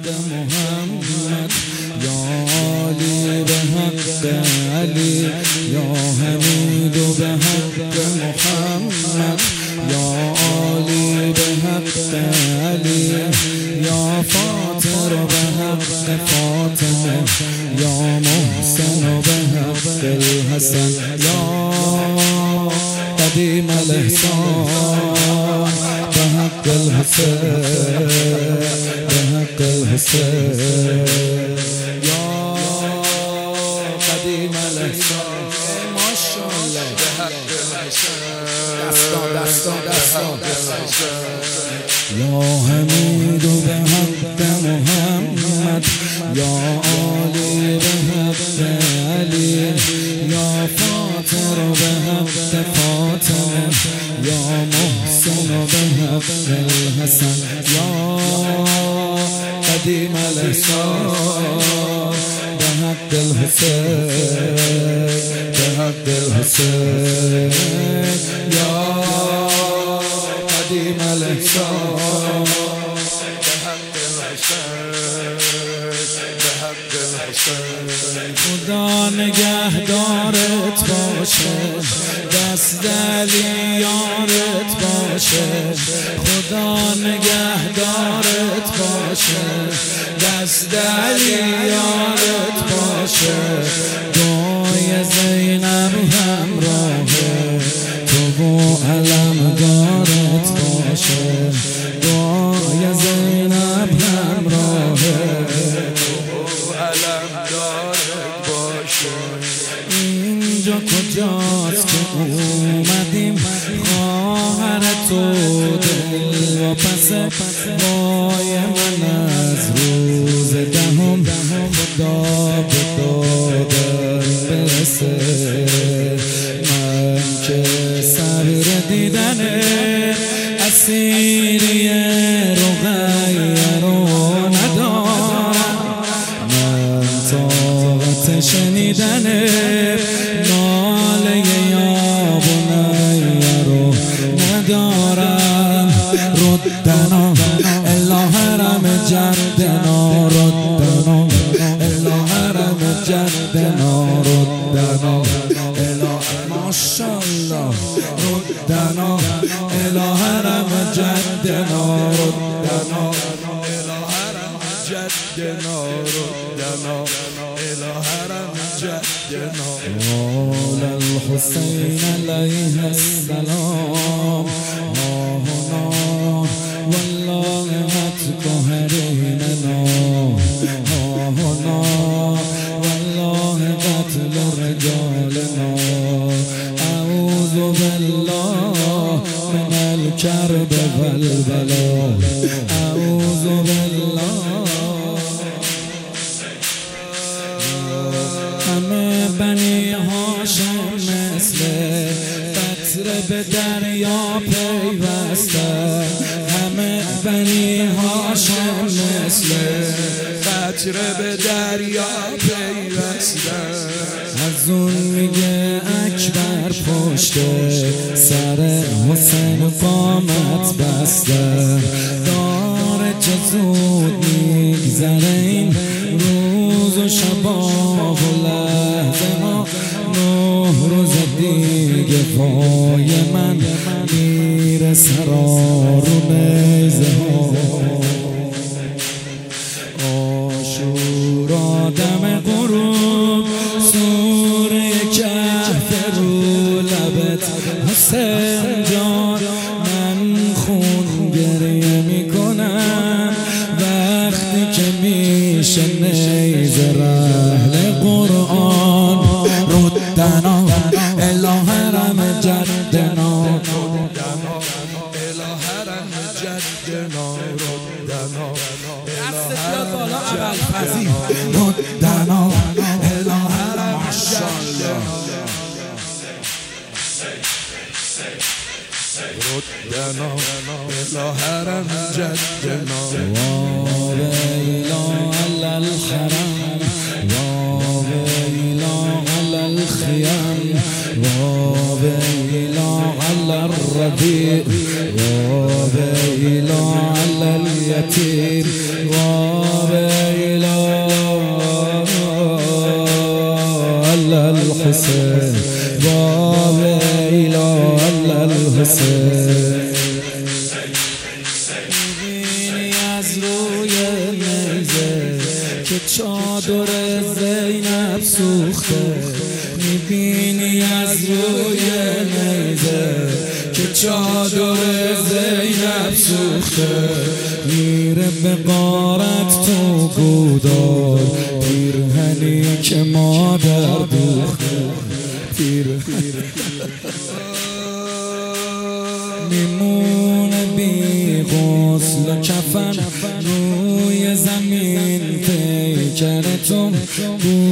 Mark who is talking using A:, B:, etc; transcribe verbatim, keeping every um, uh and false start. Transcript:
A: محمد یا علی به حق علی یا حمید به حق محمد یا علی به حق علی یا فاطر به حق فاطمه یا محسن به حق الحسن یا قدیم الاحسان به حق الحسین به حق الحسین یا قدیم الاحسان ماشاءالله به حق الحسین دستان دستان دستان یا حمید به حق محمد یا علی به حق علی یا فاطر به حق فاطمه یا محسن به حق الحسن یا قدیم الاحسان به حق الحسین به حق الحسین یا قدیم الاحسان به حق الحسین به حق الحسین خدا نگهدارت باشه دست علی یارت باشه خدا نگهدارت باشه دست علی یارت باشه دعای زینب همراهه تو و علم دارت باشه دعای زینب همراهه تو و علم دارت باشه اینجا کجاست که اومدیم خواهر تو دل و پس وای من از روز دهم خدا به دادم برسه من که صبر دیدن اسیری رقیه رو ندارم من طاقت شنیدن ناله یا بنیه رو ندارم ردنا الا حرم جدنا ردنا الا حرم جدنا ردنا الا ماشاءالله ردنا الا حرم جدنا ردنا الا حرم جدنا ردنا الا حرم جدنا مولا الحسین علیه السلام ها هنا والله حتک حرمنا ها هنا والله قتل رجالنا اعوذ بالله من الكرب والبلاء اعوذ بالله همه بنی هاشم مثل قطره به دریا پیوسته همه بنی هاشم مثل قطره به دریا پیوسته از اون میگه اکبر پشته سر حسین قامت بسته داره چه زود میگذره این روز و شبا و لحظه ها نه روز دیگه پای من میره سرا رو نیزه ها آشورا دم غروب سوره کهف رو لبت حسین جان من خون گریه میکنم وقتی که میشه نیزه رحل قرآن ردنا الی حرم جدنا الی حرم جدنا ردنا ردنا الی حرم ماشاءالله ردنا الی حرم جدنا وویلا علی الحرم وویلا علی الخیام وویلا علی الربیع وویلا علی تیر وابیلا الحسین وابیلا الحسین میبینی از روی نیزه که چادر زینب سوخته میبینی از روی نیزه که چادر زینب سوخته میره به غارت تو گودار پیرهنی که مادر دوخته پیرهنی میمونه بی غسل کفن روی زمین پیکر تو